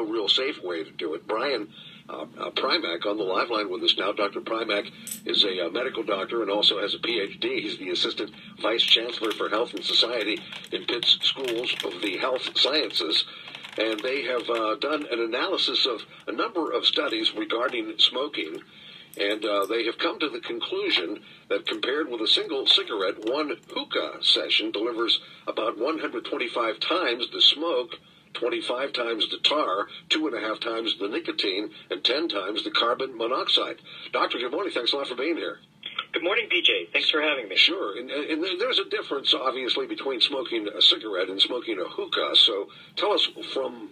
no real safe way to do it. Brian Primack on the live line with us now. Dr. Primack is a medical doctor and also has a PhD. He's the Assistant Vice Chancellor for Health and Society in Pitt's Schools of the Health Sciences. And they have done an analysis of a number of studies regarding smoking. And they have come to the conclusion that compared with a single cigarette, one hookah session delivers about 125 times the smoke, 25 times the tar, 2.5 times the nicotine, and 10 times the carbon monoxide. Doctor, good morning. Thanks a lot for being here. Good morning, PJ. Thanks for having me. Sure. And there's a difference, obviously, between smoking a cigarette and smoking a hookah. So tell us from,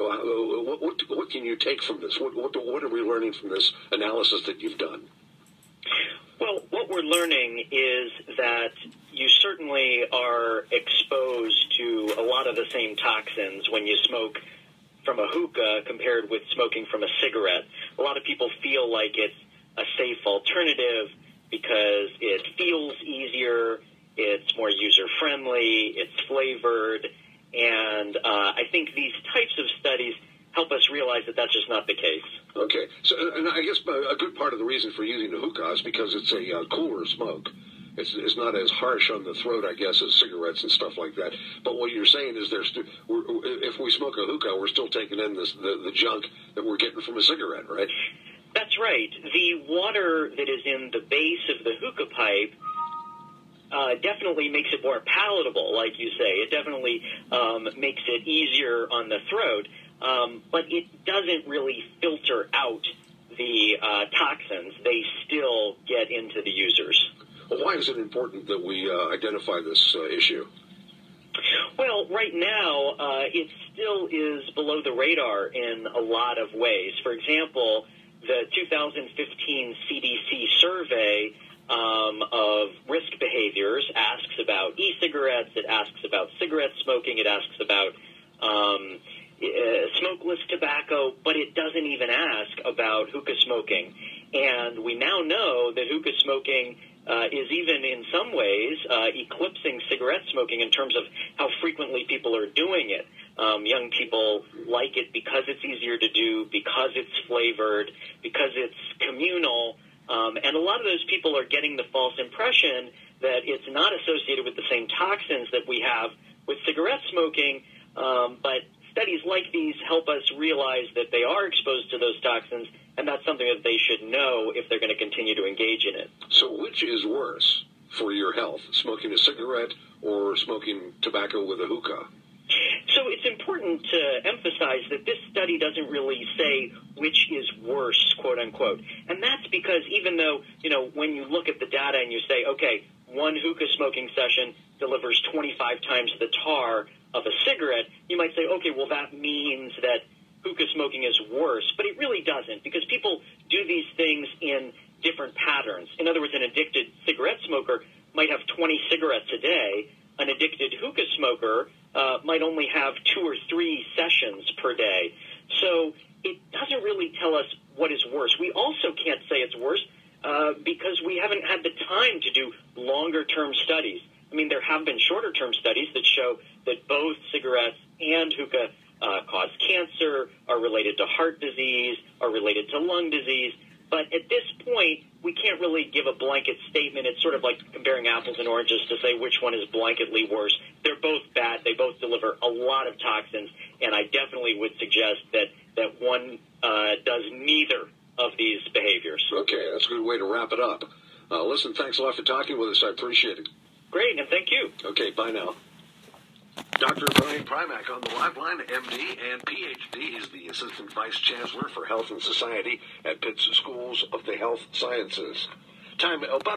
what can you take from this? What are we learning from this analysis that you've done? Well, what we're learning is that you certainly are exposed to a lot of the same toxins when you smoke from a hookah compared with smoking from a cigarette. A lot of people feel like it's a safe alternative because it feels easier, it's more user-friendly, it's flavored, and I think these types of studies help us realize that that's just not the case. Okay. So, and I guess a good part of the reason for using the hookah is because it's a cooler smoke. It's not as harsh on the throat, I guess, as cigarettes and stuff like that. But what you're saying is if we smoke a hookah, we're still taking in the junk that we're getting from a cigarette, right? That's right. The water that is in the base of the hookah pipe definitely makes it more palatable, like you say. It definitely makes it easier on the throat, but it doesn't really filter out the toxins. They still get into the users. Well, why is it important that we identify this issue? Well, right now, it still is below the radar in a lot of ways. For example, the 2015 CDC survey of risk behaviors asks about e-cigarettes, it asks about cigarette smoking, it asks about smokeless tobacco, but it doesn't even ask about hookah smoking. And we now know that hookah smoking is even in some ways eclipsing cigarette smoking in terms of how frequently people are doing it. Young people like it because it's easier to do, because it's flavored, because it's communal, and a lot of those people are getting the false impression that it's not associated with the same toxins that we have with cigarette smoking, but studies like these help us realize that they are exposed to those toxins, and that's something that they should know if they're going to continue to engage in it. So which is worse for your health, smoking a cigarette or smoking tobacco with a hookah? So it's important to emphasize that this study doesn't really say which is worse, quote unquote. And that's because even though, when you look at the data and you say, okay, one hookah smoking session delivers 25 times the tar of a cigarette, you might say, okay, well, that means that hookah smoking is worse. But it really doesn't, because people do these things in different patterns. In other words, an addicted cigarette smoker might have 20 cigarettes a day. An addicted hookah smoker might only have 2 or 3 sessions per day. So it doesn't really tell us what is worse. We also can't say it's worse because we haven't had the time to do longer-term studies. I mean, there have been shorter-term studies that show that both cigarettes and hookah cause cancer, are related to heart disease, are related to lung disease. But at this point, we can't really give a blanket statement. It's sort of like comparing apples and oranges to say which one is blanketly worse. They're both bad. They both deliver a lot of toxins, and I definitely would suggest that one does neither of these behaviors. Okay, that's a good way to wrap it up. Listen, thanks a lot for talking with us. I appreciate it. Great, and thank you. Okay, bye now. Dr. Brian Primack on the live line, MD and PhD. He's the Assistant Vice Chancellor for Health and Society at Pitt's Schools of the Health Sciences. Time about